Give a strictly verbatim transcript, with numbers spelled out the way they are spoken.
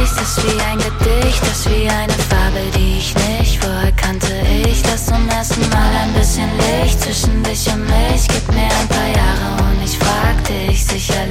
Licht ist wie ein Gedicht, ist wie eine Farbe, die ich nicht vorher kannte. Ich lass zum ersten Mal ein bisschen Licht zwischen dich und mich. Gib mir ein paar Jahre und ich frag dich sicherlich.